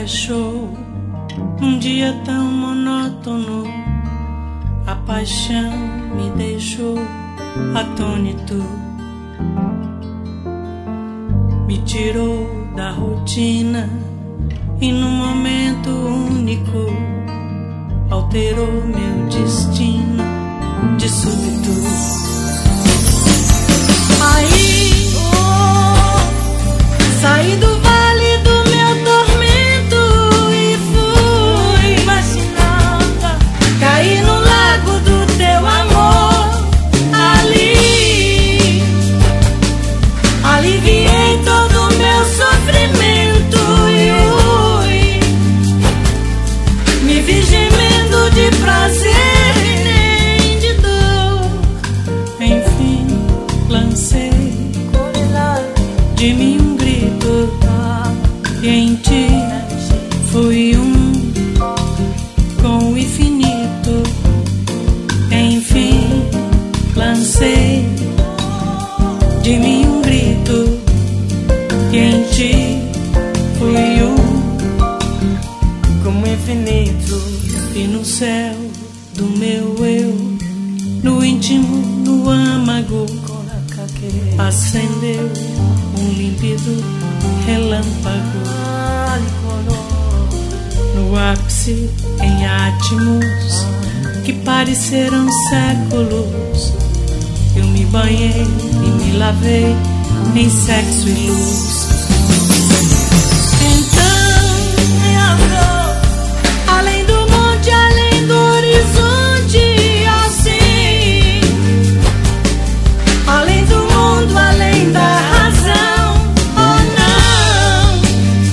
baixou num dia tão monótono. A paixão me deixou atônito, me tirou da rotina e num momento único alterou meu destino de súbito. Aí, saí do vale do meu tormento e fui vacinada, caí no lago do teu amor. Ali, aliviei todo o meu sofrimento e me vi gemendo de prazer e nem de dor. Enfim, lancei de mim um grito e em ti fui com o infinito. Enfim, lancei de mim um grito e em ti fui com o infinito. E no céu do meu eu, no íntimo, no âmago, acendeu um límpido relâmpago. No ápice, em átomos que pareceram séculos, eu me banhei e me lavei em sexo e luz. Então, minha dor, além do monte, além do horizonte, assim, além do mundo, além da razão, oh não,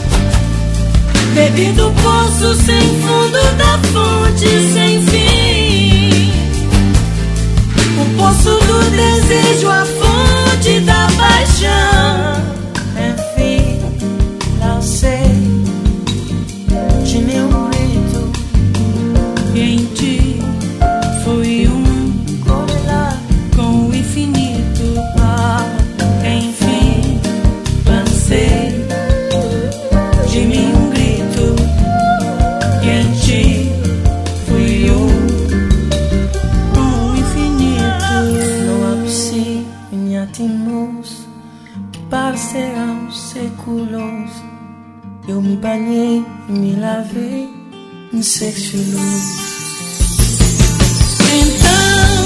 bebi do poço sem fundo, da fonte sem fim, o poço do desejo, a fonte da paixão. Enfim, lancei de meu grito e em ti fui com o infinito. Enfim, lancei de mim um grito e em ti fui com o infinito. No ápice, em átomos que parecerão séculos, eu me banhei e me lavei em sexo e luz. Então